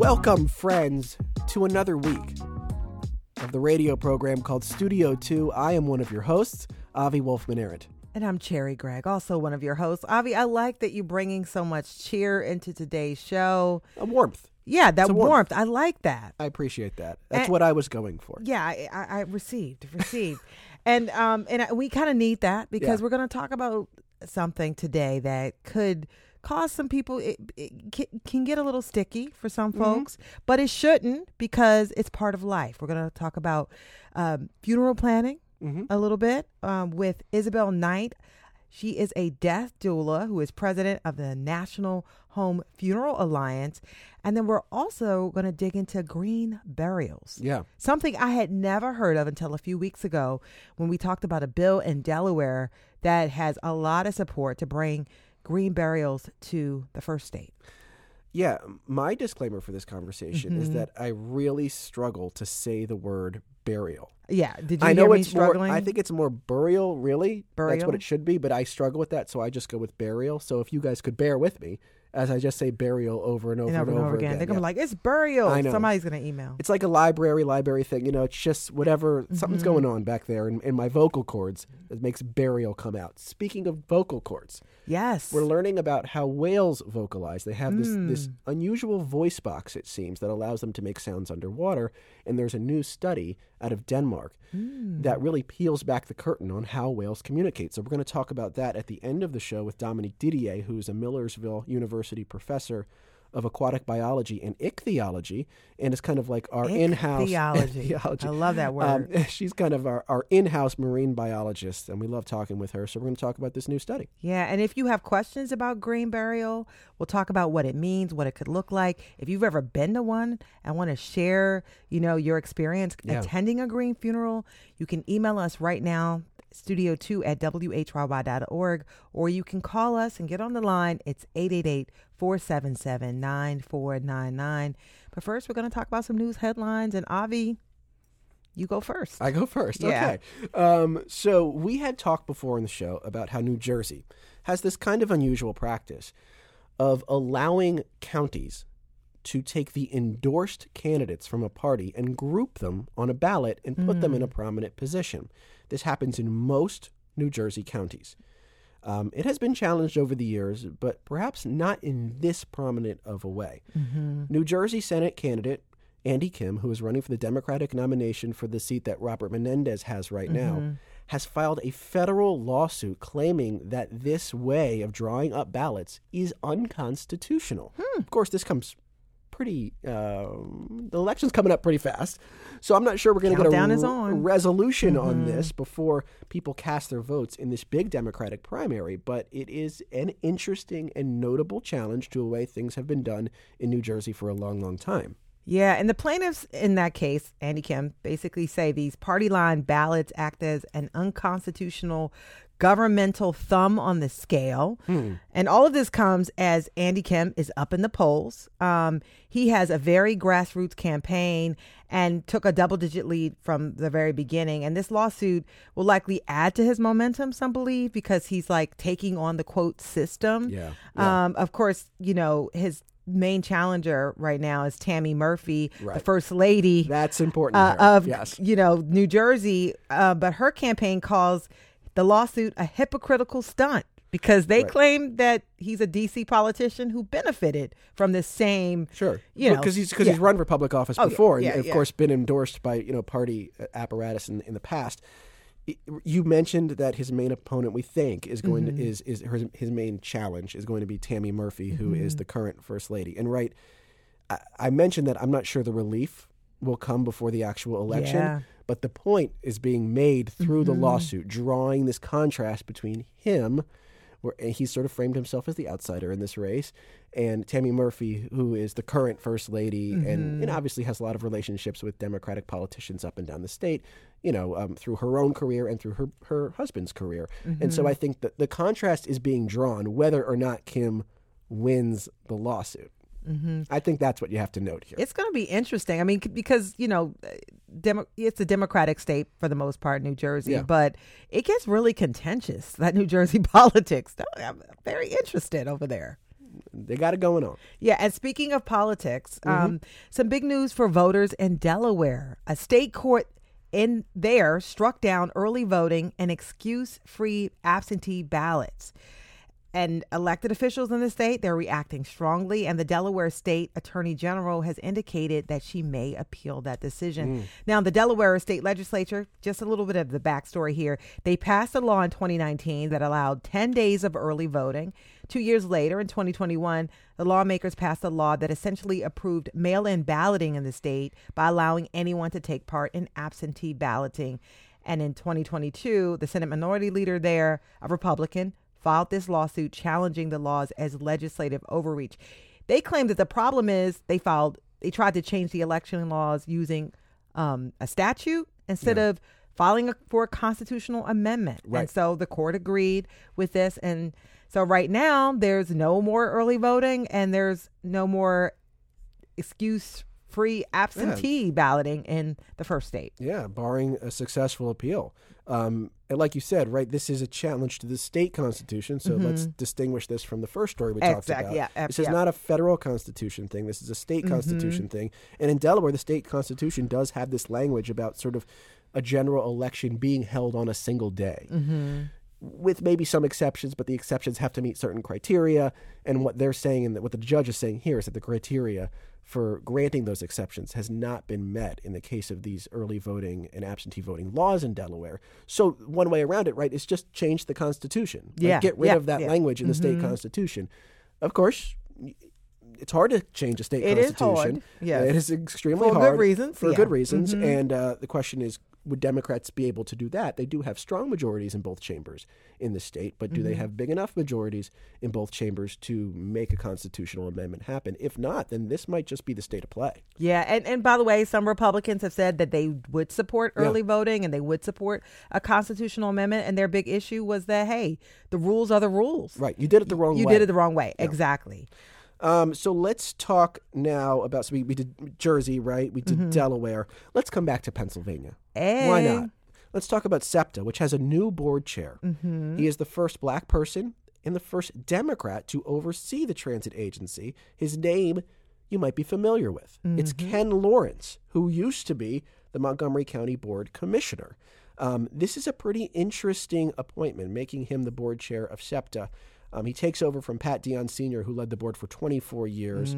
Welcome, friends, to another week of the radio program called Studio 2. I am one of your hosts, Avi Wolfman-Arent. And I'm Cherry Gregg, also one of your hosts. Avi, I like that you're bringing so much cheer into today's show. A warmth. Yeah, that warmth. I like that. I appreciate that. That's what I was going for. Yeah, I received. And we kind of need that because we're going to talk about something today that could cause some people, it can get a little sticky for some folks, but it shouldn't because it's part of life. We're going to talk about funeral planning a little bit with Isabel Knight. She is a death doula who is president of the National Home Funeral Alliance. And then we're also going to dig into green burials. Yeah. Something I had never heard of until a few weeks ago when we talked about a bill in Delaware that has a lot of support to bring green burials to the first state. Yeah. My disclaimer for this conversation is that I really struggle to say the word burial. Yeah. Did you hear me struggling? I think it's more burial, really. Burial? That's what it should be, but I struggle with that, so I just go with burial. So if you guys could bear with me as I just say burial over and over and over again. They're going to be like, it's burial. I know. Somebody's going to email. It's like a library thing. You know, it's just whatever, something's going on back there in my vocal cords that makes burial come out. Speaking of vocal cords. Yes. We're learning about how whales vocalize. They have this unusual voice box, it seems, that allows them to make sounds underwater. And there's a new study out of Denmark that really peels back the curtain on how whales communicate. So we're going to talk about that at the end of the show with Dominique Didier, who's a Millersville University professor of aquatic biology and ichthyology, and is kind of like our in-house ichthyology. I love that word. She's kind of our in-house marine biologist, and we love talking with her. So we're going to talk about this new study. Yeah, and if you have questions about green burial, we'll talk about what it means, what it could look like. If you've ever been to one and want to share, your experience attending a green funeral, you can email us right now, studio2@whyy.org, or you can call us and get on the line. It's 888-477-9499. But first, we're going to talk about some news headlines. And Avi, you go first. I go first. Yeah. Okay. So we had talked before in the show about how New Jersey has this kind of unusual practice of allowing counties to take the endorsed candidates from a party and group them on a ballot and put them in a prominent position. This happens in most New Jersey counties. It has been challenged over the years, but perhaps not in this prominent of a way. New Jersey Senate candidate Andy Kim, who is running for the Democratic nomination for the seat that Robert Menendez has right now, has filed a federal lawsuit claiming that this way of drawing up ballots is unconstitutional. Of course, this comes the election's coming up pretty fast, so I'm not sure we're going to get a resolution on this before people cast their votes in this big Democratic primary, but it is an interesting and notable challenge to the way things have been done in New Jersey for a long, long time. Yeah, and the plaintiffs in that case, Andy Kim, basically say these party line ballots act as an unconstitutional governmental thumb on the scale. And all of this comes as Andy Kim is up in the polls. He has a very grassroots campaign and took a double-digit lead from the very beginning. And this lawsuit will likely add to his momentum, some believe, because he's like taking on the quote system. Of course, his main challenger right now is Tammy Murphy, the first lady. That's important of New Jersey. But her campaign calls the lawsuit a hypocritical stunt because they claim that he's a D.C. politician who benefited from the same. Because he's run for public office before, and of course been endorsed by party apparatus in the past. You mentioned that his main opponent, we think, is going to his main challenge is going to be Tammy Murphy, who is the current first lady. And I mentioned that I'm not sure the relief will come before the actual election, but the point is being made through the lawsuit, drawing this contrast between him, where he sort of framed himself as the outsider in this race, and Tammy Murphy, who is the current first lady and obviously has a lot of relationships with Democratic politicians up and down the state, through her own career and through her husband's career. And so I think that the contrast is being drawn whether or not Kim wins the lawsuit. I think that's what you have to note here. It's going to be interesting. I mean, because, it's a Democratic state for the most part, New Jersey, but it gets really contentious, that New Jersey politics. I'm very interested over there. They got it going on. Yeah, and speaking of politics, some big news for voters in Delaware. A state court in there struck down early voting and excuse-free absentee ballots. And elected officials in the state, they're reacting strongly. And the Delaware State Attorney General has indicated that she may appeal that decision. Now, the Delaware State Legislature, just a little bit of the backstory here. They passed a law in 2019 that allowed 10 days of early voting. 2 years later, in 2021, the lawmakers passed a law that essentially approved mail-in balloting in the state by allowing anyone to take part in absentee balloting. And in 2022, the Senate Minority Leader there, a Republican, filed this lawsuit challenging the laws as legislative overreach. They claim that the problem is they tried to change the election laws using a statute instead of filing for a constitutional amendment. Right. And so the court agreed with this. And so right now there's no more early voting and there's no more excuse-free absentee balloting in the first state. Yeah, barring a successful appeal. And like you said, right, this is a challenge to the state constitution. So let's distinguish this from the first story we talked about. Yeah, this is not a federal constitution thing. This is a state constitution thing. And in Delaware, the state constitution does have this language about sort of a general election being held on a single day. With maybe some exceptions, but the exceptions have to meet certain criteria. And what they're saying and what the judge is saying here is that the criteria for granting those exceptions has not been met in the case of these early voting and absentee voting laws in Delaware. So one way around it, right, is just change the Constitution. Like, get rid of that language in the state Constitution. Of course, it's hard to change a state Constitution. It is hard. It is extremely hard. For good reasons. For good reasons. And the question is, would Democrats be able to do that? They do have strong majorities in both chambers in the state, but do they have big enough majorities in both chambers to make a constitutional amendment happen? If not, then this might just be the state of play. Yeah, and by the way, some Republicans have said that they would support early voting and they would support a constitutional amendment, and their big issue was that, hey, the rules are the rules. Right, you did it the wrong way. You did it the wrong way, exactly. So let's talk now about, so we did Jersey, right? We did Delaware. Let's come back to Pennsylvania. Hey. Why not? Let's talk about SEPTA, which has a new board chair. He is the first black person and the first Democrat to oversee the transit agency. His name you might be familiar with. It's Ken Lawrence, who used to be the Montgomery County Board Commissioner. This is a pretty interesting appointment, making him the board chair of SEPTA. He takes over from Pat Dion Sr., who led the board for 24 years.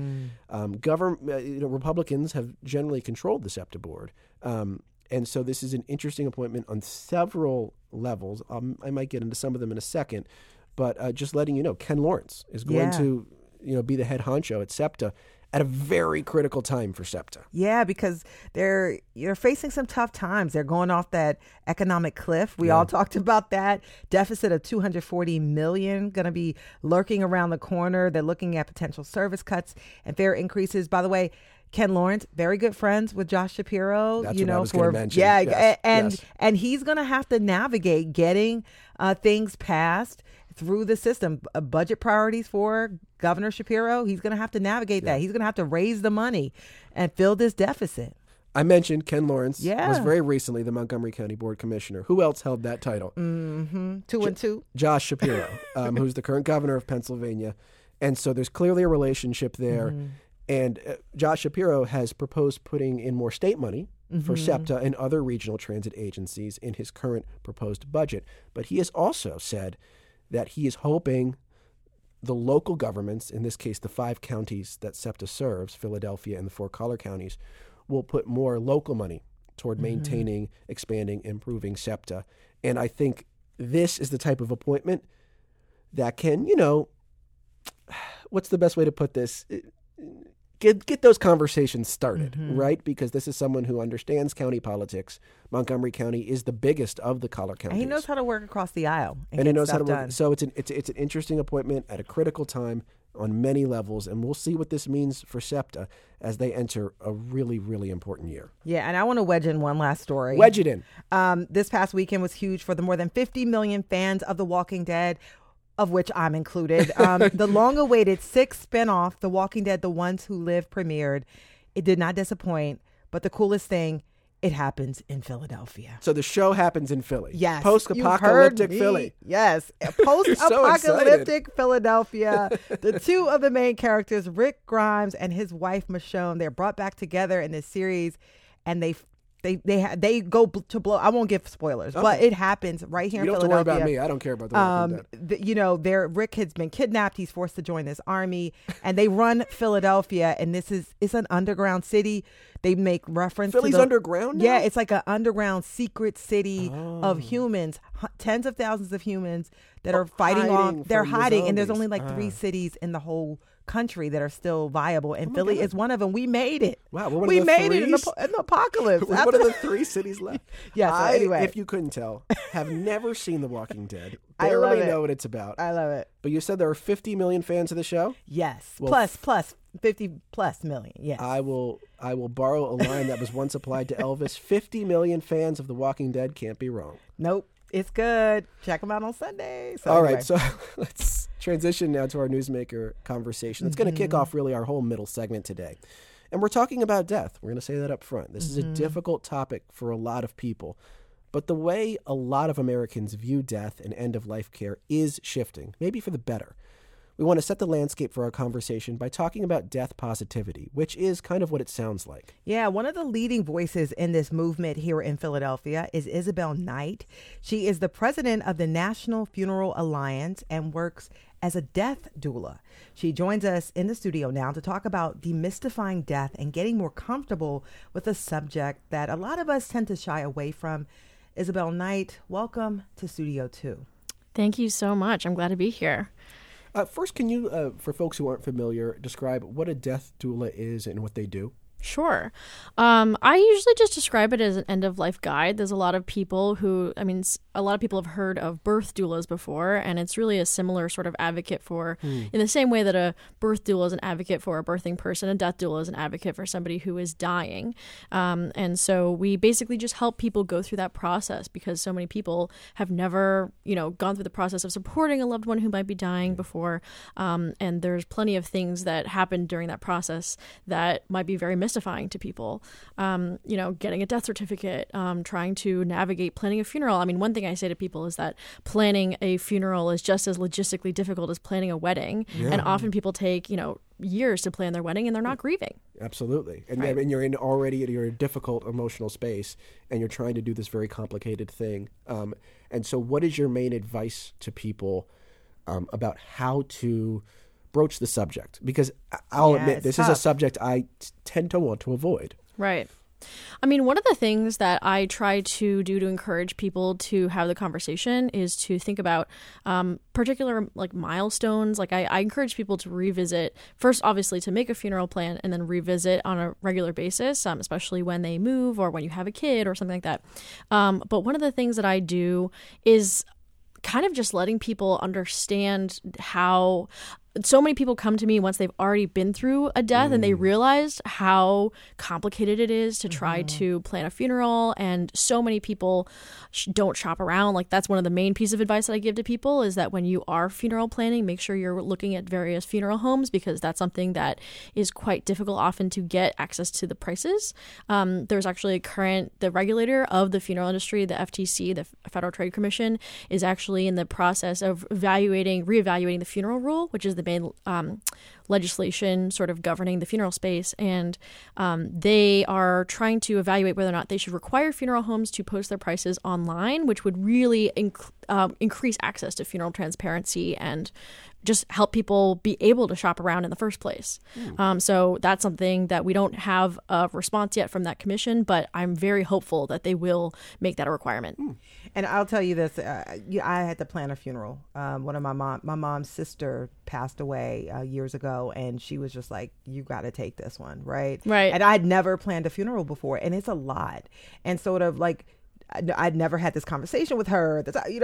Republicans have generally controlled the SEPTA board. And so this is an interesting appointment on several levels. I might get into some of them in a second. But just letting you know, Ken Lawrence is going to be the head honcho at SEPTA at a very critical time for SEPTA. Yeah, because you're facing some tough times. They're going off that economic cliff. We all talked about that. Deficit of $240 million going to be lurking around the corner. They're looking at potential service cuts and fare increases. By the way, Ken Lawrence, very good friends with Josh Shapiro. That's what I was going to mention. And he's going to have to navigate getting things passed through the system. Budget priorities for Governor Shapiro, he's going to have to navigate that. He's going to have to raise the money and fill this deficit. I mentioned Ken Lawrence was very recently the Montgomery County Board Commissioner. Who else held that title? 2 and 2. Josh Shapiro, who's the current governor of Pennsylvania. And so there's clearly a relationship there. And Josh Shapiro has proposed putting in more state money for SEPTA and other regional transit agencies in his current proposed budget. But he has also said that he is hoping the local governments, in this case the 5 counties that SEPTA serves, Philadelphia and the 4 collar counties, will put more local money toward maintaining, expanding, improving SEPTA. And I think this is the type of appointment that can, what's the best way to put this? Get those conversations started, right? Because this is someone who understands county politics. Montgomery County is the biggest of the collar counties. And he knows how to work across the aisle and he knows how to work. So it's an interesting appointment at a critical time on many levels, and we'll see what this means for SEPTA as they enter a really, really important year. Yeah, and I want to wedge in one last story. Wedge it in. This past weekend was huge for the more than 50 million fans of The Walking Dead, of which I'm included. The long-awaited 6th spinoff, The Walking Dead, The Ones Who Live, premiered. It did not disappoint, but the coolest thing, it happens in Philadelphia. So the show happens in Philly. Yes. Post-apocalyptic Philly. Yes. Post-apocalyptic Philadelphia. The two of the main characters, Rick Grimes and his wife, Michonne, they're brought back together in this series, and they go to blow. I won't give spoilers, but it happens right here in Philadelphia. You don't have to worry about me. I don't care about the Walking Dead. Rick has been kidnapped. He's forced to join this army, and they run Philadelphia. And it's an underground city. They make reference Philly's to underground now? Yeah, it's like an underground secret city of humans, tens of thousands of humans that are fighting on. They're hiding, and there's only like 3 cities in the whole country that are still viable, and Philly is one of them. We made it. Wow, we're one we of the made three? it in the apocalypse. We're one of the 3 cities left. Yeah. So anyway, if you couldn't tell, have never seen The Walking Dead. I love Barely it. know what it's about. I love it. But you said there are 50 million fans of the show? Yes. Well, plus 50 plus million. Yes. I will borrow a line that was once applied to Elvis. 50 million fans of The Walking Dead can't be wrong. Nope. It's good. Check them out on Sunday. So All anyway. right, so let's transition now to our newsmaker conversation. That's going to kick off really our whole middle segment today. And we're talking about death. We're going to say that up front. This is a difficult topic for a lot of people. But the way a lot of Americans view death and end-of-life care is shifting, maybe for the better. We want to set the landscape for our conversation by talking about death positivity, which is kind of what it sounds like. Yeah, one of the leading voices in this movement here in Philadelphia is Isabel Knight. She is the president of the National Funeral Alliance and works as a death doula. She joins us in the studio now to talk about demystifying death and getting more comfortable with a subject that a lot of us tend to shy away from. Isabel Knight, welcome to Studio 2. Thank you so much. I'm glad to be here. First, can you, for folks who aren't familiar, describe what a death doula is and what they do? Sure. I usually just describe it as an end-of-life guide. There's a lot of people a lot of people have heard of birth doulas before, and it's really a similar sort of advocate for, in the same way that a birth doula is an advocate for a birthing person, a death doula is an advocate for somebody who is dying. And so we basically just help people go through that process because so many people have never, gone through the process of supporting a loved one who might be dying before. And there's plenty of things that happen during that process that might be very mystifying to people. Getting a death certificate, trying to navigate planning a funeral. I mean, one thing I say to people is that planning a funeral is just as logistically difficult as planning a wedding. Yeah. And often people take, years to plan their wedding and they're not grieving. Absolutely. And, right. And you're in a difficult emotional space and you're trying to do this very complicated thing. And so what is your main advice to people about how to broach the subject? Because I'll admit, this is a subject I tend to want to avoid. Right. I mean, one of the things that I try to do to encourage people to have the conversation is to think about particular milestones. I encourage people to revisit first, obviously, to make a funeral plan and then revisit on a regular basis, especially when they move or when you have a kid or something like that. But one of the things that I do is kind of just letting people understand how so many people come to me once they've already been through a death and they realized how complicated it is to try to plan a funeral. And so many people don't shop around. That's one of the main pieces of advice that I give to people is that when you are funeral planning, make sure you're looking at various funeral homes because that's something that is quite difficult often to get access to the prices. There's actually the regulator of the funeral industry, the FTC, the Federal Trade Commission, is actually in the process of reevaluating the funeral rule, which is the main legislation sort of governing the funeral space. And they are trying to evaluate whether or not they should require funeral homes to post their prices online, which would really increase access to funeral transparency and just help people be able to shop around in the first place. So that's something that we don't have a response yet from that commission, but I'm very hopeful that they will make that a requirement. And I'll tell you this, I had to plan a funeral. One of my mom's sister passed away years ago, and she was just like, you got to take this one, right? Right. And I'd never planned a funeral before, and it's a lot. And sort of I'd never had this conversation with her.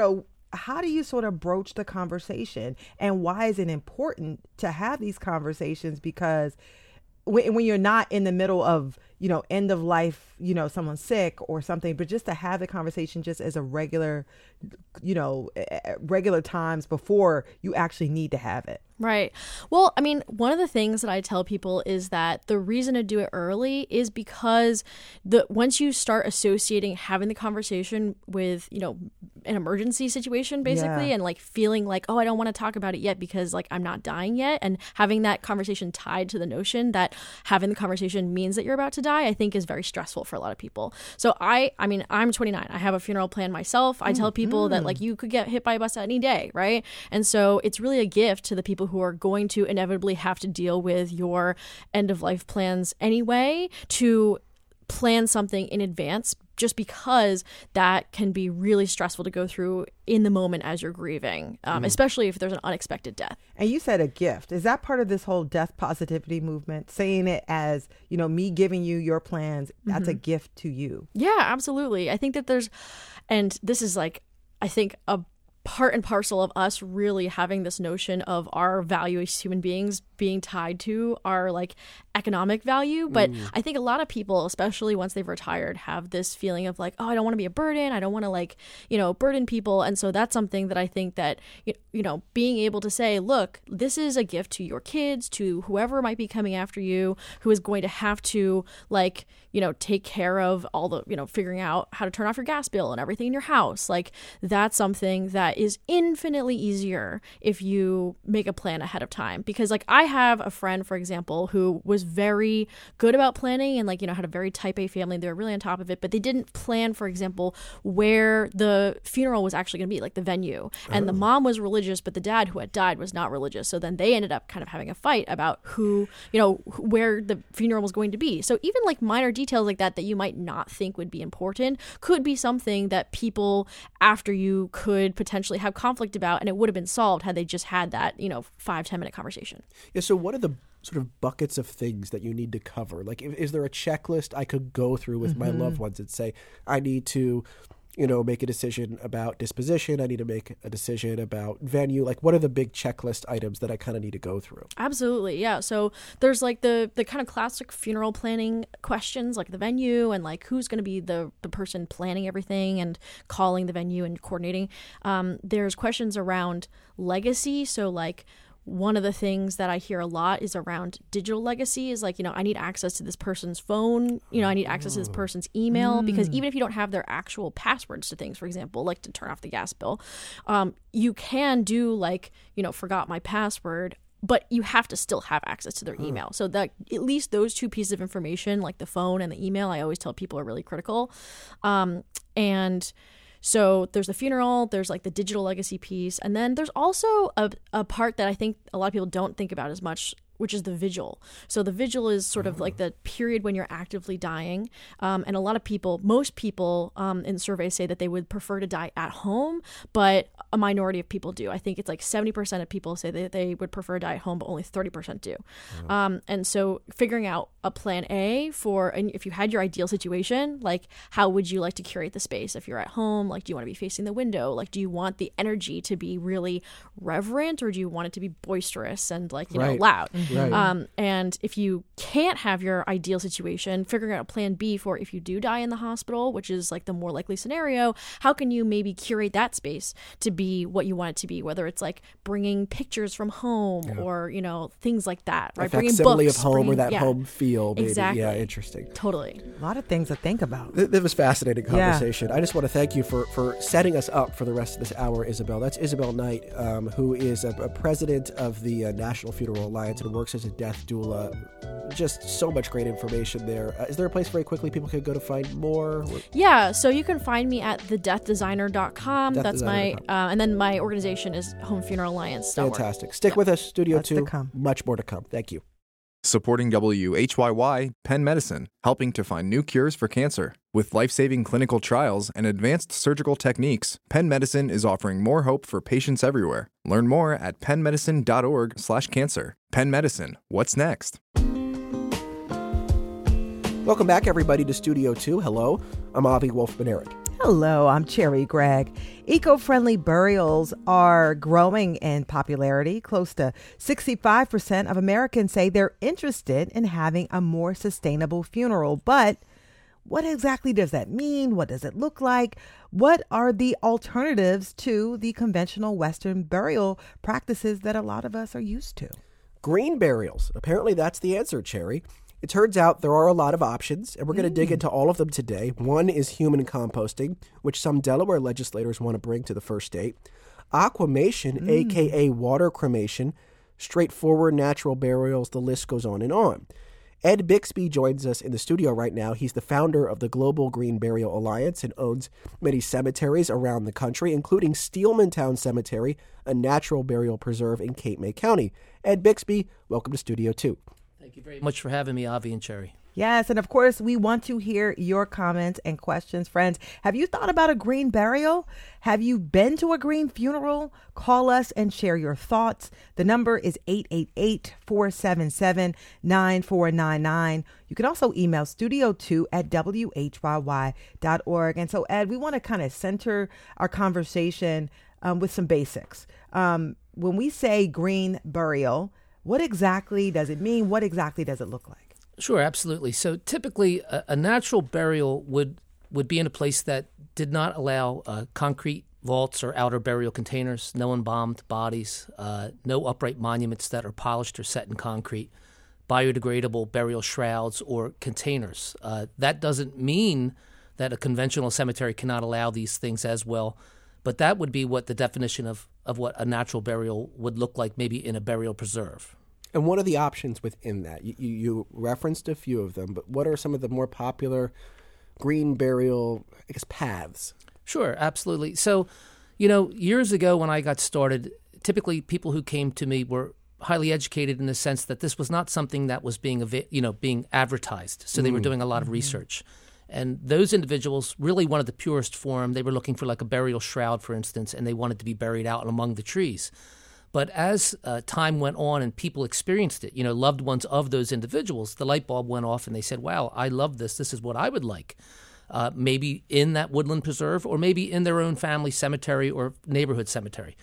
How do you sort of broach the conversation, and why is it important to have these conversations? Because when you're not in the middle of, end of life, someone's sick or something, but just to have the conversation just as a regular, regular times before you actually need to have it. Right. Well, I mean, one of the things that I tell people is that the reason to do it early is because once you start associating having the conversation with, an emergency situation, basically, and like feeling like, oh, I don't want to talk about it yet because like I'm not dying yet, and having that conversation tied to the notion that having the conversation means that you're about to die, I think is very stressful for a lot of people. So I mean, I'm 29. I have a funeral plan myself. I tell people that like you could get hit by a bus any day, right? And so it's really a gift to the people who are going to inevitably have to deal with your end of life plans anyway, to plan something in advance, just because that can be really stressful to go through in the moment as you're grieving, especially if there's an unexpected death. And you said a gift. Is that part of this whole death positivity movement? Saying it as, me giving you your plans, that's a gift to you. Yeah, absolutely. I think that and this is like, I think a part and parcel of us really having this notion of our value as human beings being tied to our like economic value. But I think a lot of people, especially once they've retired, have this feeling of like, oh, I don't want to be a burden. I don't want to like, burden people. And so that's something that I think that, being able to say, look, this is a gift to your kids, to whoever might be coming after you, who is going to have to like, take care of all the, figuring out how to turn off your gas bill and everything in your house. Like that's something that is infinitely easier if you make a plan ahead of time. Because like I have a friend, for example, who was very good about planning and like, had a very type A family. They were really on top of it, but they didn't plan, for example, where the funeral was actually going to be, like the venue. And the mom was religious, but the dad who had died was not religious. So then they ended up kind of having a fight about who, where the funeral was going to be. So even like minor details like that you might not think would be important could be something that people after you could potentially have conflict about, and it would have been solved had they just had that 5-10 minute conversation. Yeah, so what are the sort of buckets of things that you need to cover? Like, is there a checklist I could go through with my loved ones and say, I need to make a decision about disposition, I need to make a decision about venue? Like, what are the big checklist items that I kind of need to go through? Absolutely, yeah. So there's like the kind of classic funeral planning questions, like the venue and like who's going to be the person planning everything and calling the venue and coordinating. There's questions around legacy. So like one of the things that I hear a lot is around digital legacy is like, I need access to this person's phone, I need access to this person's email, because even if you don't have their actual passwords to things, for example, like to turn off the gas bill, you can do like, forgot my password, but you have to still have access to their email. So that at least those two pieces of information, like the phone and the email, I always tell people are really critical. And so there's the funeral, there's like the digital legacy piece, and then there's also a part that I think a lot of people don't think about as much, which is the vigil. So the vigil is sort of like the period when you're actively dying. And a lot of people, most people in surveys say that they would prefer to die at home, but a minority of people do. I think it's like 70% of people say that they would prefer to die at home, but only 30% do. And so figuring out a plan A and if you had your ideal situation, like how would you like to curate the space? If you're at home, like do you want to be facing the window? Like do you want the energy to be really reverent, or do you want it to be boisterous and like, loud? Right. And if you can't have your ideal situation, figuring out a plan B for if you do die in the hospital, which is like the more likely scenario, how can you maybe curate that space to be what you want it to be, whether it's like bringing pictures from home or, things like that, right? Bringing books. Of home or that home feel. Maybe. Exactly. Yeah, interesting. Totally. A lot of things to think about. That was fascinating conversation. I just want to thank you for setting us up for the rest of this hour, Isabel. That's Isabel Knight, who is a president of the National Funeral Alliance and works as a death doula. Just so much great information there. Is there a place very quickly people could go to find more? Yeah, so you can find me at thedeathdesigner.com. That's my, and then my organization is Home Funeral Alliance. Fantastic. Stick with us, Studio That's 2. to come. Much more to come. Thank you. Supporting WHYY, Penn Medicine, helping to find new cures for cancer. With life-saving clinical trials and advanced surgical techniques, Penn Medicine is offering more hope for patients everywhere. Learn more at pennmedicine.org/cancer. Penn Medicine, what's next? Welcome back, everybody, to Studio 2. Hello, I'm Avi Wolf-Benarid. Hello, I'm Cherry Gregg. Eco-friendly burials are growing in popularity. Close to 65% of Americans say they're interested in having a more sustainable funeral. But What exactly does that mean? What does it look like? What are the alternatives to the conventional Western burial practices that a lot of us are used to? Green burials. Apparently that's the answer, Cherry. It turns out there are a lot of options, and we're going to dig into all of them today. One is human composting, which some Delaware legislators want to bring to the first state. Aquamation, a.k.a. water cremation, straightforward natural burials, the list goes on and on. Ed Bixby joins us in the studio right now. He's the founder of the Global Green Burial Alliance and owns many cemeteries around the country, including Steelmantown Cemetery, a natural burial preserve in Cape May County. Ed Bixby, welcome to Studio 2. Thank you very much for having me, Avi and Cherry. Yes, and of course, we want to hear your comments and questions. Friends, have you thought about a green burial? Have you been to a green funeral? Call us and share your thoughts. The number is 888-477-9499. You can also email studio2@whyy.org. And so, Ed, we want to kind of center our conversation with some basics. When we say green burial, what exactly does it mean? What exactly does it look like? Sure, absolutely. So typically, a natural burial would be in a place that did not allow concrete vaults or outer burial containers, no embalmed bodies, no upright monuments that are polished or set in concrete, biodegradable burial shrouds or containers. That doesn't mean that a conventional cemetery cannot allow these things as well, but that would be what the definition of what a natural burial would look like, maybe in a burial preserve. And what are the options within that? You referenced a few of them, but what are some of the more popular green burial, I guess, paths? Sure, absolutely. So, years ago when I got started, typically people who came to me were highly educated in the sense that this was not something that was being advertised. So they were doing a lot of research. And those individuals really wanted the purest form. They were looking for like a burial shroud, for instance, and they wanted to be buried out among the trees. But as time went on and people experienced it, loved ones of those individuals, the light bulb went off and they said, wow, I love this. This is what I would like. Maybe in that woodland preserve or maybe in their own family cemetery or neighborhood cemetery.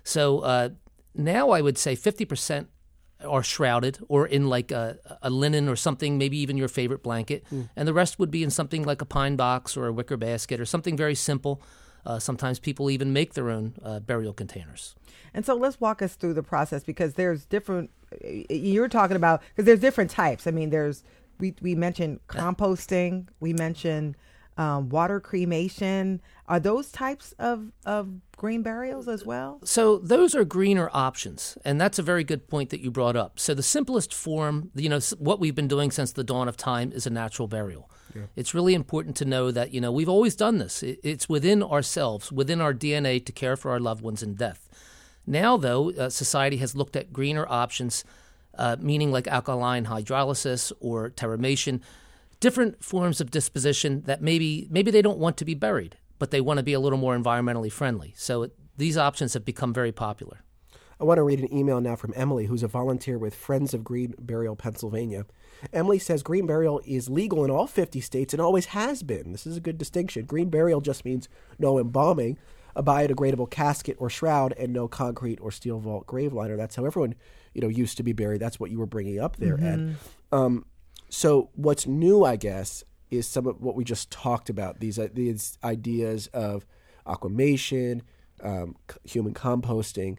So now I would say 50% are shrouded or in like a linen or something, maybe even your favorite blanket. And the rest would be in something like a pine box or a wicker basket or something very simple. Sometimes people even make their own burial containers. And so let's walk us through the process, because there's different, you're talking about, because there's different types. I mean, we mentioned composting, we mentioned water cremation. Are those types of green burials as well? So those are greener options, and that's a very good point that you brought up. So the simplest form, what we've been doing since the dawn of time is a natural burial. Yeah. It's really important to know that, we've always done this. It's within ourselves, within our DNA to care for our loved ones in death. Now, though, society has looked at greener options, meaning like alkaline hydrolysis or terramation, different forms of disposition that maybe they don't want to be buried, but they want to be a little more environmentally friendly. So these options have become very popular. I want to read an email now from Emily, who's a volunteer with Friends of Green Burial Pennsylvania. Emily says green burial is legal in all 50 states and always has been. This is a good distinction. Green burial just means no embalming, a biodegradable casket or shroud, and no concrete or steel vault grave liner. That's how everyone, used to be buried. That's what you were bringing up there, Ed. So what's new, I guess, is some of what we just talked about, these ideas of aquamation, human composting.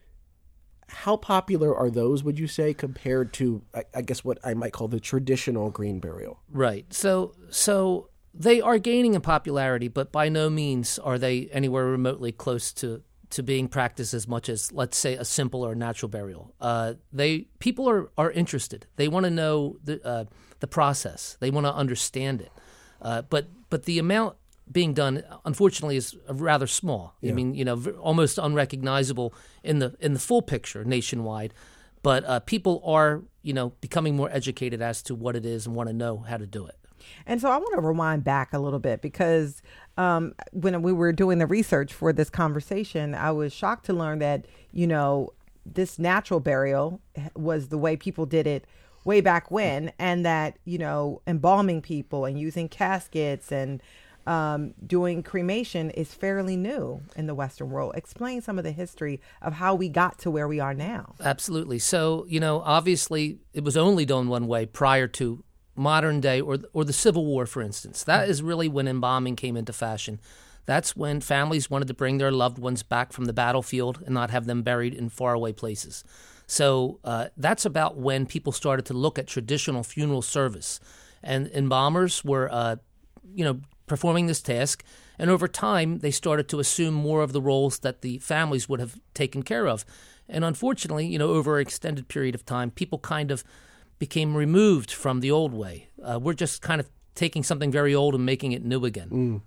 How popular are those, would you say, compared to, I guess, what I might call the traditional green burial? Right. So they are gaining in popularity, but by no means are they anywhere remotely close to being practiced as much as, let's say, a simple or natural burial. People are interested. They want to know the process. They want to understand it. But the amount being done, unfortunately, is rather small. Yeah. I mean, almost unrecognizable in the full picture nationwide. But people are, becoming more educated as to what it is and want to know how to do it. And so I want to rewind back a little bit, because when we were doing the research for this conversation, I was shocked to learn that, this natural burial was the way people did it way back when, and that, embalming people and using caskets and doing cremation is fairly new in the Western world. Explain some of the history of how we got to where we are now. Absolutely. So, obviously it was only done one way prior to modern day or the Civil War, for instance. That is really when embalming came into fashion. That's when families wanted to bring their loved ones back from the battlefield and not have them buried in faraway places. So that's about when people started to look at traditional funeral service. And embalmers were, performing this task. And over time, they started to assume more of the roles that the families would have taken care of. And unfortunately, over an extended period of time, people kind of became removed from the old way. We're just kind of taking something very old and making it new again.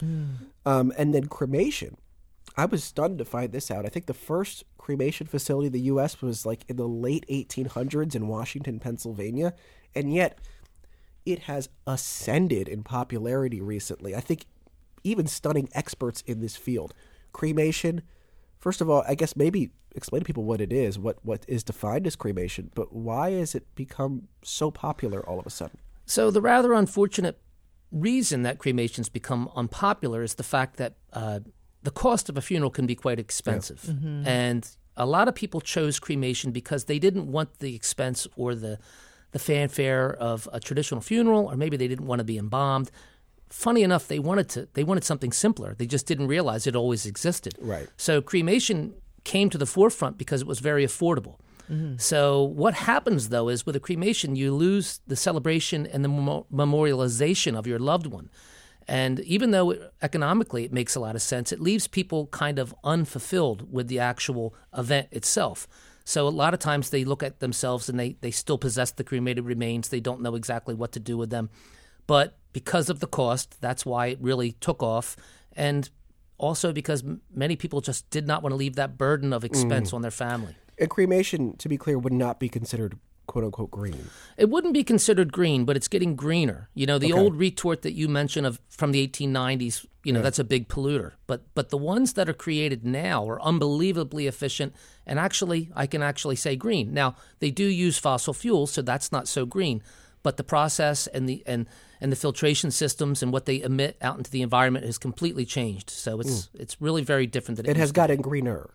And then cremation. I was stunned to find this out. I think the first cremation facility in the U.S. was like in the late 1800s in Washington, Pennsylvania. And yet it has ascended in popularity recently. I think even stunning experts in this field. Cremation, first of all, I guess maybe explain to people what it is, what is defined as cremation, but why has it become so popular all of a sudden? So the rather unfortunate reason that cremation's become unpopular is the fact that the cost of a funeral can be quite expensive. Yeah. Mm-hmm. And a lot of people chose cremation because they didn't want the expense or the fanfare of a traditional funeral, or maybe they didn't want to be embalmed. Funny enough, they wanted something simpler. They just didn't realize it always existed. Right. So cremation came to the forefront because it was very affordable. Mm-hmm. So what happens, though, is with a cremation, you lose the celebration and the memorialization of your loved one. And even though economically it makes a lot of sense, it leaves people kind of unfulfilled with the actual event itself. So a lot of times they look at themselves and they still possess the cremated remains. They don't know exactly what to do with them. But because of the cost, that's why it really took off. And also because many people just did not want to leave that burden of expense on their family. And cremation, to be clear, would not be considered quote-unquote green. It wouldn't be considered green, but it's getting greener. The old retort that you mentioned from the 1890s, that's a big polluter. But the ones that are created now are unbelievably efficient, and actually, I can actually say green. Now, they do use fossil fuels, so that's not so green. But the process and the filtration systems and what they emit out into the environment has completely changed. So it's really very different than it has gotten greener.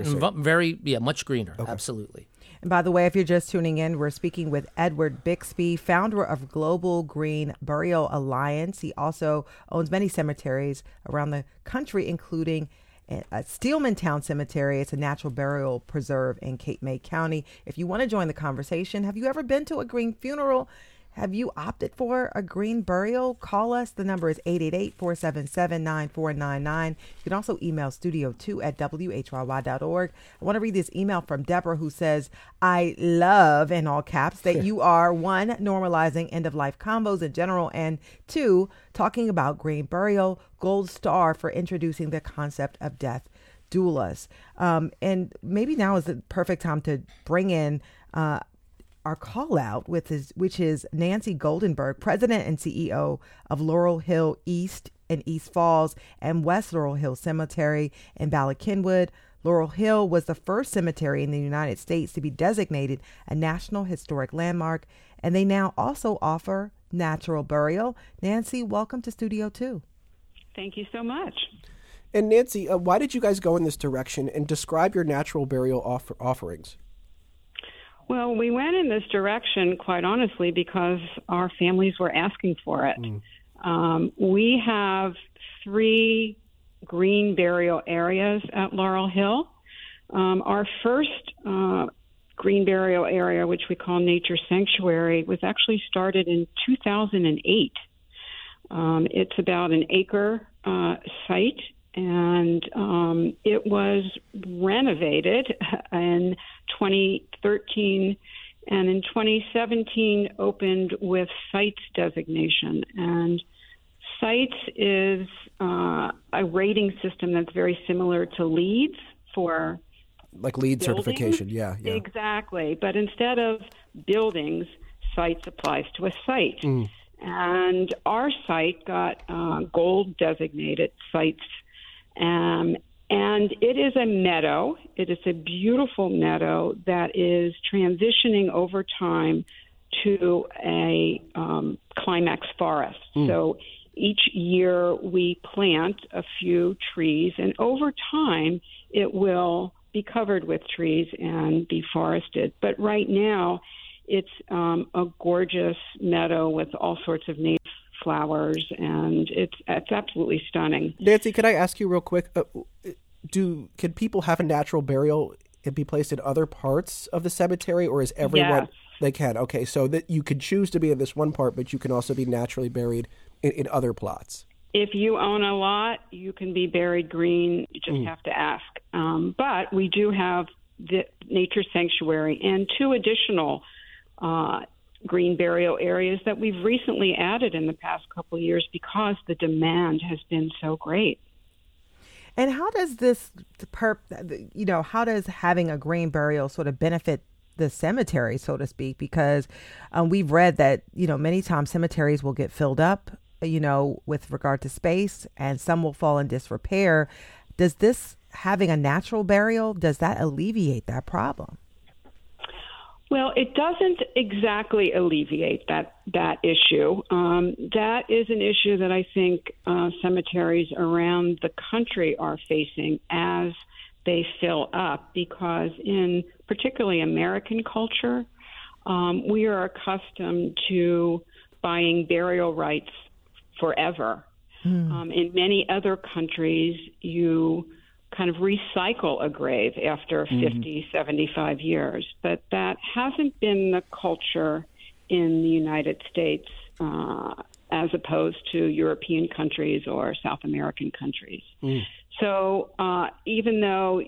Much greener. Okay. Absolutely. And by the way, if you're just tuning in, we're speaking with Edward Bixby, founder of Global Green Burial Alliance. He also owns many cemeteries around the country, including Steelmantown Cemetery. It's a natural burial preserve in Cape May County. If you want to join the conversation, have you ever been to a green funeral? Have you opted for a green burial? Call us. The number is 888-477-9499. You can also email studio2@whyy.org. I want to read this email from Deborah, who says, I love, in all caps, that you are, 1, normalizing end-of-life combos in general, and 2, talking about green burial. Gold star for introducing the concept of death doulas. And maybe now is the perfect time to bring in our call out which is Nancy Goldenberg, president and CEO of Laurel Hill East in East Falls and West Laurel Hill Cemetery in Ballackinwood. Laurel Hill was the first cemetery in the United States to be designated a National Historic Landmark, and they now also offer natural burial. Nancy, welcome to Studio 2. Thank you so much. And Nancy, why did you guys go in this direction, and describe your natural burial offerings? Well, we went in this direction, quite honestly, because our families were asking for it. We have 3 green burial areas at Laurel Hill. Our first green burial area, which we call Nature Sanctuary, was actually started in 2008. It's about an acre site, and it was renovated in 2013, and in 2017 opened with sites designation. And sites is a rating system that's very similar to LEED for like LEED buildings. Certification. Yeah. Exactly. But instead of buildings, sites applies to a site. And our site got gold designated sites. And it is a meadow. It is a beautiful meadow that is transitioning over time to a climax forest. So each year we plant a few trees, and over time it will be covered with trees and be forested. But right now It's a gorgeous meadow with all sorts of native flowers, and it's absolutely stunning. Nancy, could I ask you real quick? Can people have a natural burial and be placed in other parts of the cemetery, or is everyone? Yes. They can. Okay, so that you could choose to be in this one part, but you can also be naturally buried in other plots. If you own a lot, you can be buried green. You just have to ask. But we do have the Nature Sanctuary and 2 additional green burial areas that we've recently added in the past couple of years because the demand has been so great. And how does how does having a green burial sort of benefit the cemetery, so to speak? Because we've read that, many times cemeteries will get filled up, with regard to space, and some will fall in disrepair. Does this having a natural burial, does that alleviate that problem? Well, it doesn't exactly alleviate that issue. That is an issue that I think cemeteries around the country are facing as they fill up, because in particularly American culture, we are accustomed to buying burial rights forever. In many other countries, you kind of recycle a grave after 50, 75 years. But that hasn't been the culture in the United States as opposed to European countries or South American countries. So even though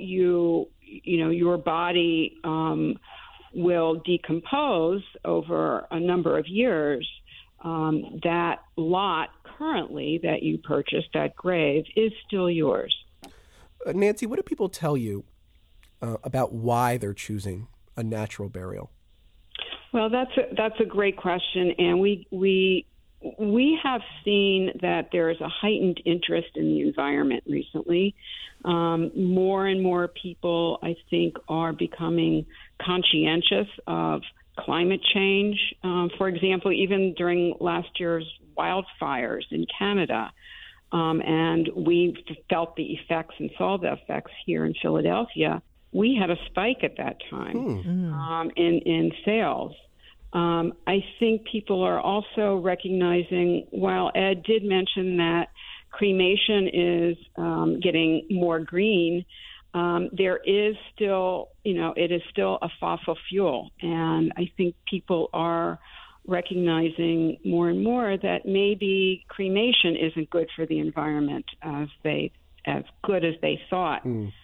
your body will decompose over a number of years, that lot currently that you purchased, that grave, is still yours. Nancy, what do people tell you about why they're choosing a natural burial? Well, that's a great question, and we have seen that there is a heightened interest in the environment recently. More and more people, I think, are becoming conscientious of climate change. For example, even during last year's wildfires in Canada, and we felt the effects and saw the effects here in Philadelphia, we had a spike at that time in sales. I think people are also recognizing, while Ed did mention that cremation is getting more green, there is still, it is still a fossil fuel. And I think people are recognizing more and more that maybe cremation isn't good for the environment as good as they thought.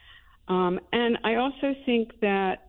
And I also think that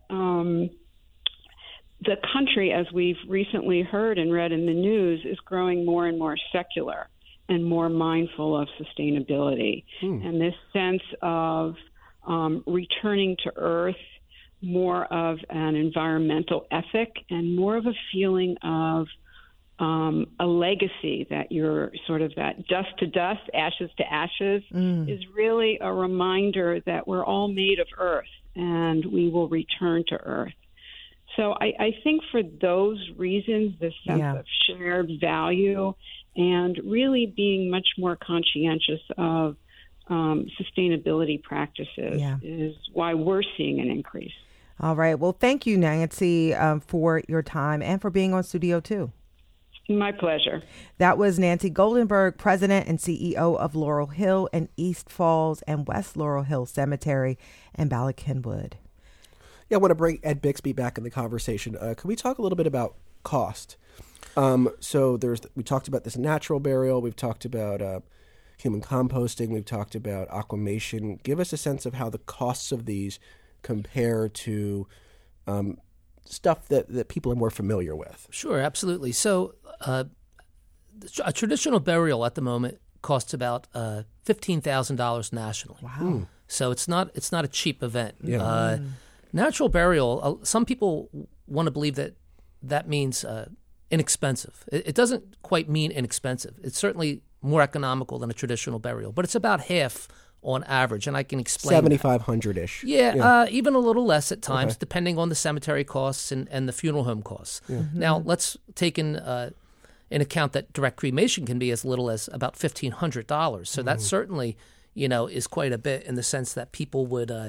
the country, as we've recently heard and read in the news, is growing more and more secular and more mindful of sustainability. And this sense of returning to earth, more of an environmental ethic, and more of a feeling of a legacy, that you're sort of that dust to dust, ashes to ashes, is really a reminder that we're all made of earth and we will return to earth. So I think for those reasons, this sense of shared value and really being much more conscientious of sustainability practices is why we're seeing an increase. All right. Well, thank you, Nancy, for your time and for being on Studio 2. My pleasure. That was Nancy Goldenberg, President and CEO of Laurel Hill and East Falls and West Laurel Hill Cemetery in Bala Cynwyd. Yeah, I want to bring Ed Bixby back in the conversation. Can we talk a little bit about cost? So we talked about this natural burial. We've talked about human composting. We've talked about aquamation. Give us a sense of how the costs of these compare to stuff that people are more familiar with. Sure, absolutely. So a traditional burial at the moment costs about $15,000 nationally. Wow. So it's not a cheap event. Yeah. Natural burial, some people want to believe that means inexpensive. It doesn't quite mean inexpensive. It's certainly more economical than a traditional burial, but it's about half on average, and I can explain. $7,500-ish. Yeah. Even a little less at times, depending on the cemetery costs and the funeral home costs. Now, let's take in account that direct cremation can be as little as about $1,500. So that certainly, is quite a bit in the sense that people would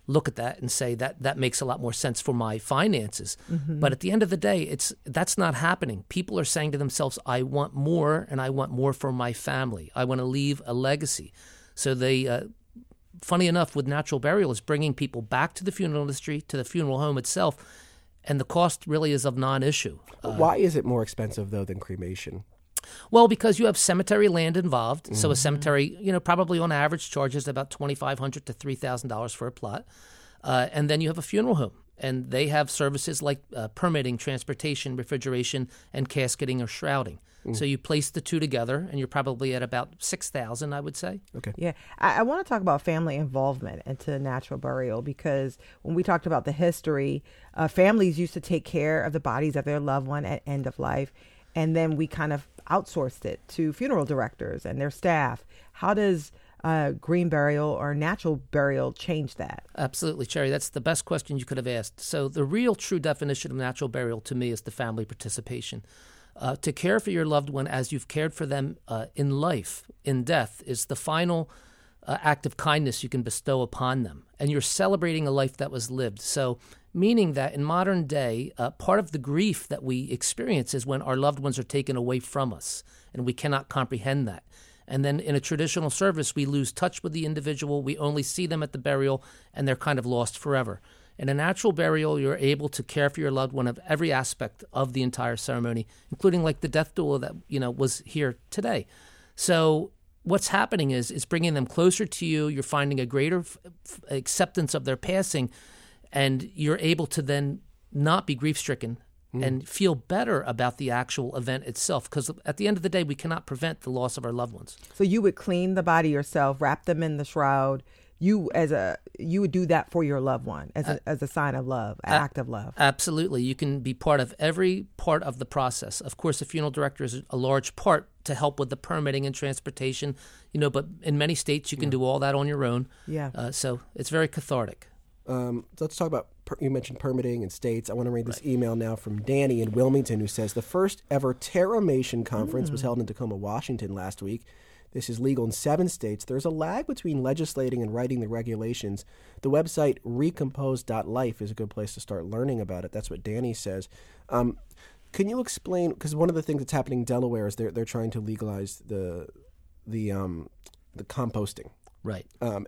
look at that and say that makes a lot more sense for my finances. But at the end of the day, that's not happening. People are saying to themselves, I want more, and I want more for my family. I want to leave a legacy. So they, funny enough, with natural burial is bringing people back to the funeral industry, to the funeral home itself, and the cost really is of non-issue. Why is it more expensive, though, than cremation? Well, because you have cemetery land involved. So a cemetery, probably on average charges about $2,500 to $3,000 for a plot. And then you have a funeral home, and they have services like permitting, transportation, refrigeration, and casketing or shrouding. So you place the two together, and you're probably at about $6,000, I would say. Okay. Yeah. I want to talk about family involvement into natural burial, because when we talked about the history, families used to take care of the bodies of their loved one at end of life, and then we kind of outsourced it to funeral directors and their staff. How does green burial or natural burial change that? Absolutely, Cherry. That's the best question you could have asked. So the real true definition of natural burial to me is the family participation. To care for your loved one as you've cared for them in life, in death, is the final act of kindness you can bestow upon them. And you're celebrating a life that was lived. So meaning that in modern day, part of the grief that we experience is when our loved ones are taken away from us, and we cannot comprehend that. And then in a traditional service, we lose touch with the individual. We only see them at the burial, and they're kind of lost forever. In a natural burial, you're able to care for your loved one of every aspect of the entire ceremony, including like the death doula that was here today. So what's happening is it's bringing them closer to you. You're finding a greater acceptance of their passing, and you're able to then not be grief-stricken and feel better about the actual event itself. Because at the end of the day, we cannot prevent the loss of our loved ones. So you would clean the body yourself, wrap them in the shroud. You would do that for your loved one as a sign of love, an act of love. Absolutely. You can be part of every part of the process. Of course, the funeral director is a large part to help with the permitting and transportation, but in many states you can do all that on your own. Yeah. So it's very cathartic. Let's talk about, you mentioned permitting in states. I want to read this email now from Danny in Wilmington, who says, the first ever Terramation conference was held in Tacoma, Washington last week. This is legal in 7 states. There's a lag between legislating and writing the regulations. The website recompose.life is a good place to start learning about it. That's what Danny says. Can you explain, because one of the things that's happening in Delaware is they're trying to legalize the composting. Right.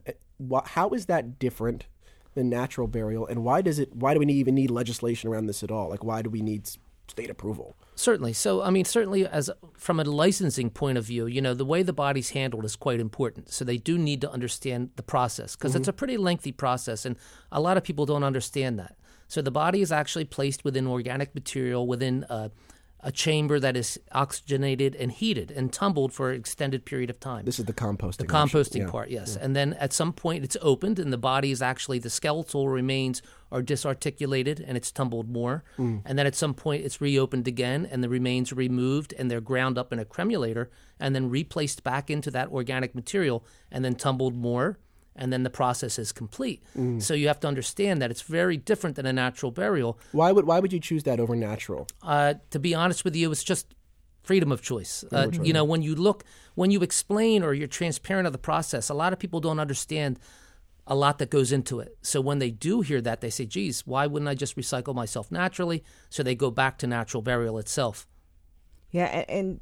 How is that different than natural burial, and why do we even need legislation around this at all? Like, why do we need state approval? Certainly. So, certainly from a licensing point of view, the way the body's handled is quite important. So they do need to understand the process, because it's a pretty lengthy process, and a lot of people don't understand that. So the body is actually placed within organic material, within a chamber that is oxygenated and heated and tumbled for an extended period of time. This is the composting. The composting part, yes. Yeah. And then at some point it's opened, and the body is actually, the skeletal remains are disarticulated and it's tumbled more. And then at some point it's reopened again, and the remains are removed and they're ground up in a cremulator and then replaced back into that organic material and then tumbled more. And then the process is complete. So you have to understand that it's very different than a natural burial. Why would you choose that over natural? To be honest with you, it's just freedom of choice. When you explain or you're transparent of the process, a lot of people don't understand a lot that goes into it. So when they do hear that, they say, geez, why wouldn't I just recycle myself naturally? So they go back to natural burial itself. Yeah, and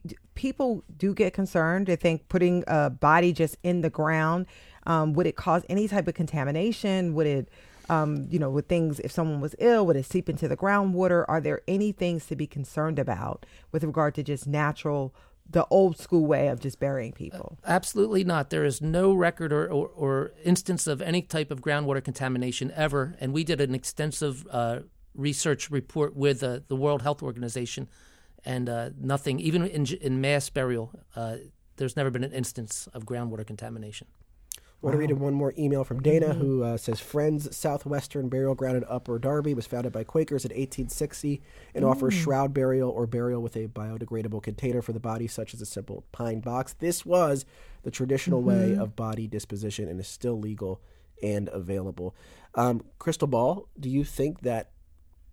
people do get concerned. They think putting a body just in the ground, would it cause any type of contamination? Would it, with things, if someone was ill, would it seep into the groundwater? Are there any things to be concerned about with regard to just natural, the old school way of just burying people? Absolutely not. There is no record or instance of any type of groundwater contamination ever. And we did an extensive research report with the World Health Organization, and nothing, even in mass burial, there's never been an instance of groundwater contamination. I want to read one more email from Dana, who says, Friends Southwestern Burial Ground in Upper Darby was founded by Quakers in 1860 and offers shroud burial or burial with a biodegradable container for the body, such as a simple pine box. This was the traditional way of body disposition and is still legal and available. Crystal Ball, do you think that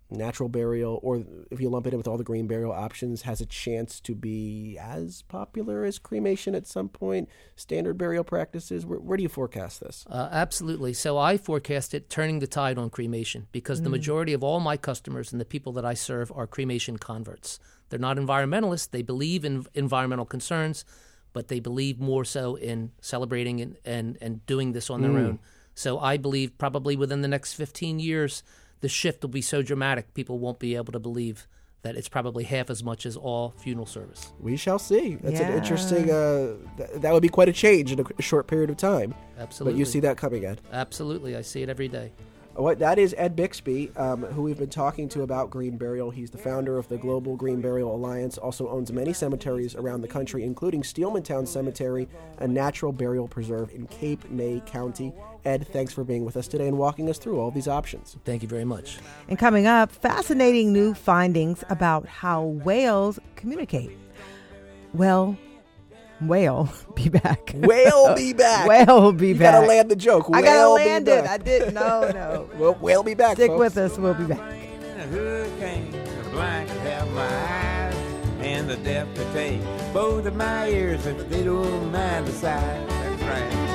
natural burial, or if you lump it in with all the green burial options, has a chance to be as popular as cremation at some point? Standard burial practices? Where do you forecast this? Absolutely. So I forecast it turning the tide on cremation because the majority of all my customers and the people that I serve are cremation converts. They're not environmentalists. They believe in environmental concerns, but they believe more so in celebrating and doing this on their own. So I believe probably within the next 15 years, the shift will be so dramatic, people won't be able to believe that it's probably half as much as all funeral service. We shall see. That's an interesting, that would be quite a change in a short period of time. Absolutely. But you see that coming, Ed? Absolutely. I see it every day. That is Ed Bixby, who we've been talking to about green burial. He's the founder of the Global Green Burial Alliance, also owns many cemeteries around the country, including Steelmantown Cemetery, a natural burial preserve in Cape May County. Ed, thanks for being with us today and walking us through all these options. Thank you very much. And coming up, fascinating new findings about how whales communicate. Well, whale be back. Whale be back. Whale be back. You gotta land the joke. I gotta land it. I didn't. No. Well, whale be back. Stick folks. with us. We'll be back. In a hurricane, the blind could have my eyes, and the deaf could take both of my ears if they don't mind the size. That's right.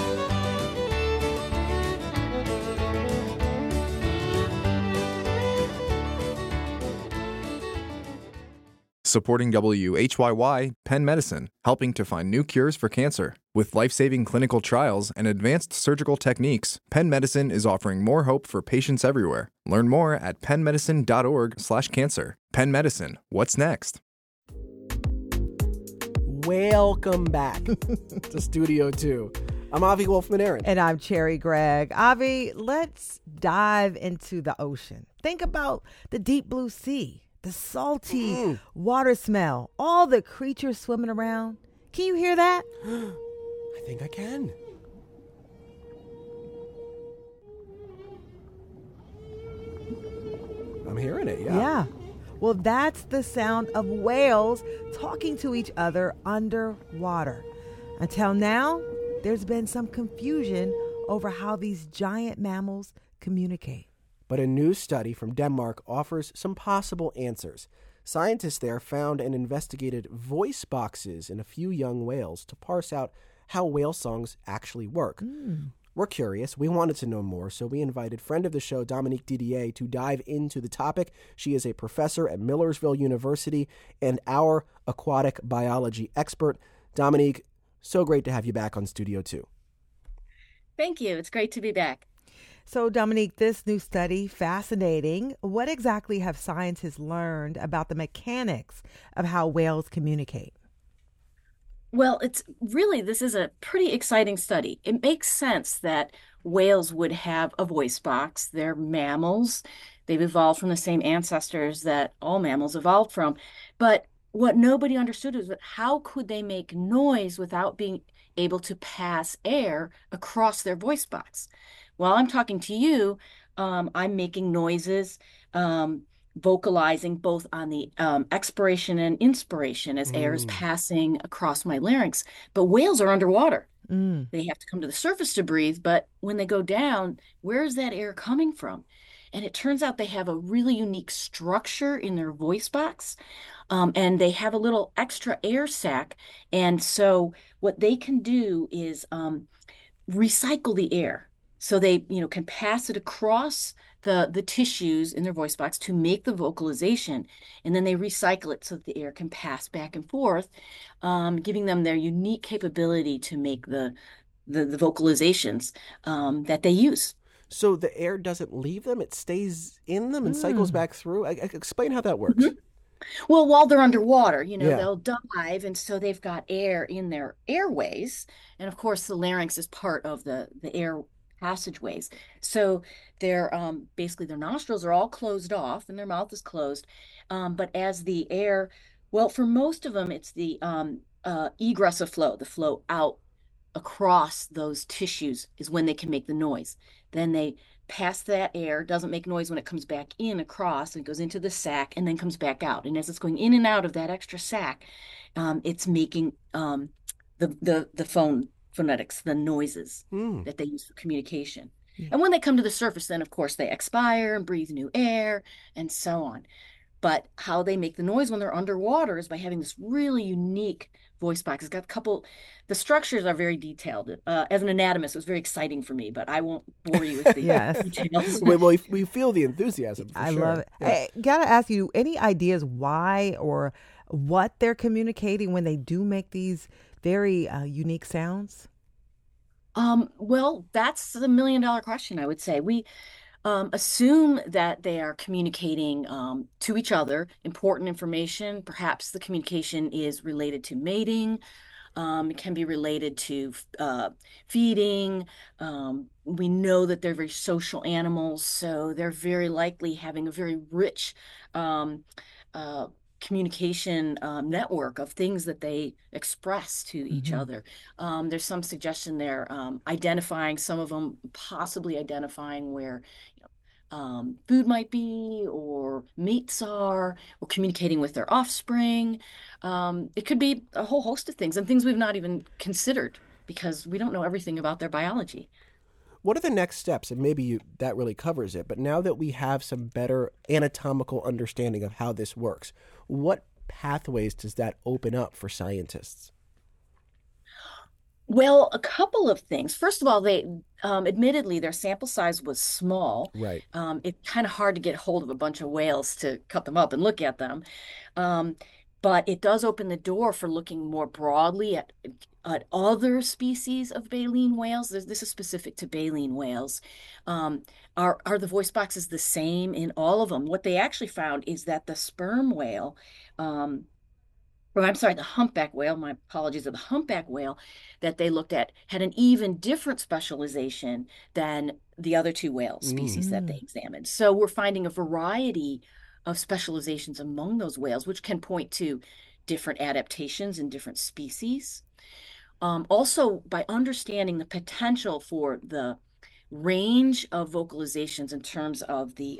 Supporting WHYY, Penn Medicine, helping to find new cures for cancer. With life-saving clinical trials and advanced surgical techniques, Penn Medicine is offering more hope for patients everywhere. Learn more at pennmedicine.org/cancer. Penn Medicine, what's next? Welcome back to Studio 2. I'm Avi Wolfman-Aaron. And I'm Cherry Gregg. Avi, let's dive into the ocean. Think about the deep blue sea. The salty water smell, all the creatures swimming around. Can you hear that? I think I can. I'm hearing it, yeah. Yeah. Well, that's the sound of whales talking to each other underwater. Until now, there's been some confusion over how these giant mammals communicate. But a new study from Denmark offers some possible answers. Scientists there found and investigated voice boxes in a few young whales to parse out how whale songs actually work. We're curious. We wanted to know more, so we invited friend of the show, Dominique Didier, to dive into the topic. She is a professor at Millersville University and our aquatic biology expert. Dominique, so great to have you back on Studio 2. Thank you. It's great to be back. So, Dominique, this new study, fascinating. What exactly have scientists learned about the mechanics of how whales communicate? Well, this is a pretty exciting study. It makes sense that whales would have a voice box. They're mammals. They've evolved from the same ancestors that all mammals evolved from. But what nobody understood is that how could they make noise without being able to pass air across their voice box? While I'm talking to you, I'm making noises, vocalizing both on the expiration and inspiration as air is passing across my larynx. But whales are underwater. They have to come to the surface to breathe. But when they go down, where is that air coming from? And it turns out they have a really unique structure in their voice box. And they have a little extra air sac. And so what they can do is recycle the air. So they, can pass it across the tissues in their voice box to make the vocalization, and then they recycle it so that the air can pass back and forth, giving them their unique capability to make the vocalizations that they use. So the air doesn't leave them; it stays in them and cycles back through. Explain how that works. Well, while they're underwater, they'll dive, and so they've got air in their airways, and of course the larynx is part of the air passageways. So they're basically their nostrils are all closed off and their mouth is closed. But as the air, well, for most of them, it's the egress of flow, the flow out across those tissues is when they can make the noise. Then they pass that air, doesn't make noise when it comes back in across, and goes into the sac and then comes back out. And as it's going in and out of that extra sac, it's making the phonetics, the noises that they use for communication. And when they come to the surface, then of course they expire and breathe new air and so on. But how they make the noise when they're underwater is by having this really unique voice box. It's got a couple, the structures are very detailed. As an anatomist, it was very exciting for me, but I won't bore you with the Yes. details. Well, we feel the enthusiasm. For I sure. love it. Yeah. I gotta ask you, any ideas why or what they're communicating when they do make these very unique sounds? Well, that's the $1 million question, I would say. We assume that they are communicating to each other important information. Perhaps the communication is related to mating. It can be related to feeding. We know that they're very social animals, so they're very likely having a very rich communication network of things that they express to each other. There's some suggestion there, identifying, some of them possibly identifying where food might be, or mates are, or communicating with their offspring. It could be a whole host of things, and things we've not even considered because we don't know everything about their biology. What are the next steps? And maybe that really covers it. But now that we have some better anatomical understanding of how this works, what pathways does that open up for scientists? Well, a couple of things. First of all, they admittedly their sample size was small. Right. It's kind of hard to get hold of a bunch of whales to cut them up and look at them. But it does open the door for looking more broadly at other species of baleen whales. This is specific to baleen whales. Are the voice boxes the same in all of them? What they actually found is that the sperm whale, the humpback whale, my apologies, the humpback whale that they looked at had an even different specialization than the other two whale species that they examined. So we're finding a variety of specializations among those whales, which can point to different adaptations in different species. Also, by understanding the potential for the range of vocalizations in terms of the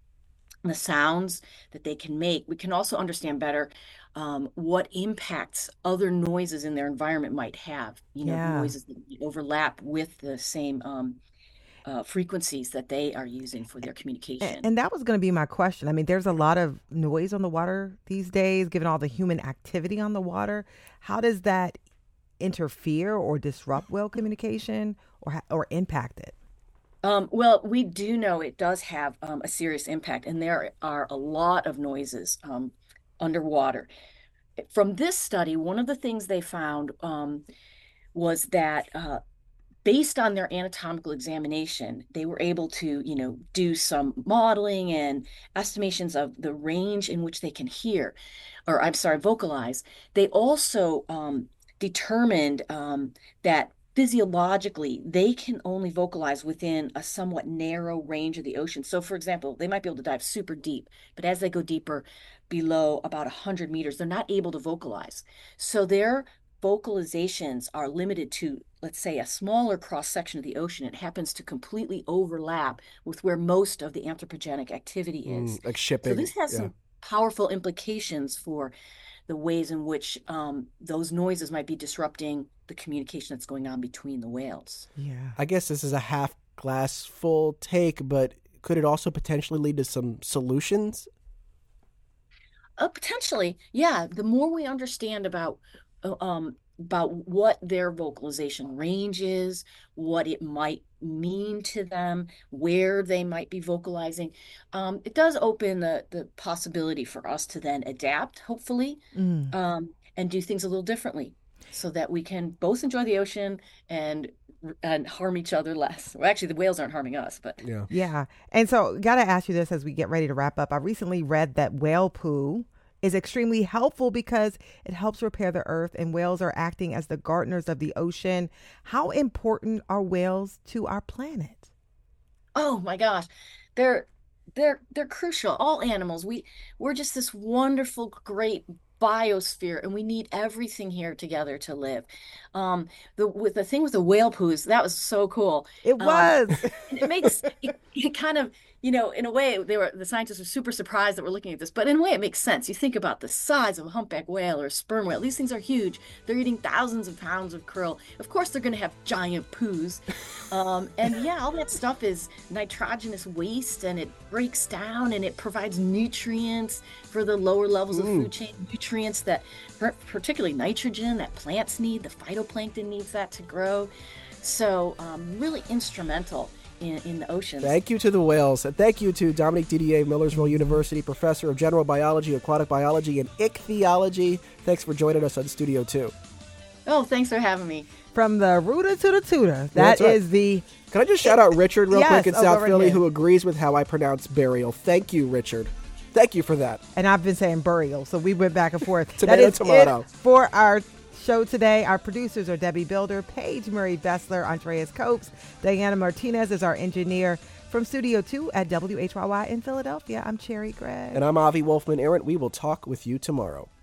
sounds that they can make, we can also understand better what impacts other noises in their environment might have. Noises that overlap with the same frequencies that they are using for their communication. And that was going to be my question. I mean, there's a lot of noise on the water these days, given all the human activity on the water. How does that interfere or disrupt whale communication or impact it? Well, we do know it does have a serious impact, and there are a lot of noises underwater. From this study, one of the things they found was that based on their anatomical examination, they were able to, do some modeling and estimations of the range in which they can hear, or vocalize. They also determined that physiologically, they can only vocalize within a somewhat narrow range of the ocean. So, for example, they might be able to dive super deep, but as they go deeper, below about 100 meters, they're not able to vocalize. So their vocalizations are limited to, let's say, a smaller cross-section of the ocean. It happens to completely overlap with where most of the anthropogenic activity is. Like shipping. So this has some powerful implications for the ways in which those noises might be disrupting the communication that's going on between the whales. Yeah. I guess this is a half glass full take, but could it also potentially lead to some solutions? Potentially, yeah. The more we understand about what their vocalization range is, what it might mean to them, where they might be vocalizing, it does open the possibility for us to then adapt, hopefully, and do things a little differently so that we can both enjoy the ocean and harm each other less. Well, actually, the whales aren't harming us, but yeah. And so, gotta ask you this as we get ready to wrap up. I recently read that whale poo is extremely helpful because it helps repair the earth, and whales are acting as the gardeners of the ocean. How important are whales to our planet? Oh my gosh, they're crucial. All animals, we're just this wonderful, great biosphere, and we need everything here together to live. The thing with the whale poos, that was so cool. It was. It makes it kind of you know, in a way, the scientists were super surprised that we're looking at this, but in a way, it makes sense. You think about the size of a humpback whale or a sperm whale; these things are huge. They're eating thousands of pounds of krill. Of course, they're going to have giant poos, and yeah, all that stuff is nitrogenous waste, and it breaks down and it provides nutrients for the lower levels of the food chain. Nutrients that, particularly nitrogen, that plants need. The phytoplankton needs that to grow. So, really instrumental in the oceans. Thank you to the whales. And thank you to Dominique Didier, Millersville University Professor of General Biology, Aquatic Biology, and Ichthyology. Thanks for joining us on Studio 2. Oh, thanks for having me. From the rooter to the tutor. Yeah, That is the... Can I just shout out Richard real quick in Yes, South over Philly, here. who agrees with how I pronounce burial. Thank you, Richard. Thank you for that. And I've been saying burial, so we went back and forth. Tomato, that is tomato. it for our show today. Our producers are Debbie Builder, Paige Murray Bessler, Andreas Copes. Diana Martinez is our engineer. From Studio 2 at WHYY in Philadelphia, I'm Cherry Gregg. And I'm Avi Wolfman-Arent. We will talk with you tomorrow.